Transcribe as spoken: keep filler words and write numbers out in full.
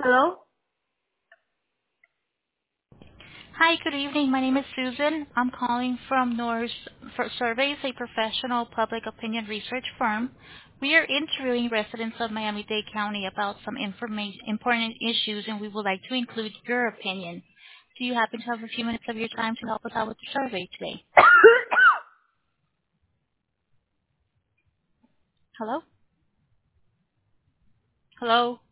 Hello? Hi, good evening. My name is Susan. I'm calling from Norse for Surveys, a professional public opinion research firm. We are interviewing residents of Miami-Dade County about some information, important issues, and we would like to include your opinion. Do you happen to have a few minutes of your time to help us out with the survey today? Hello? Hello?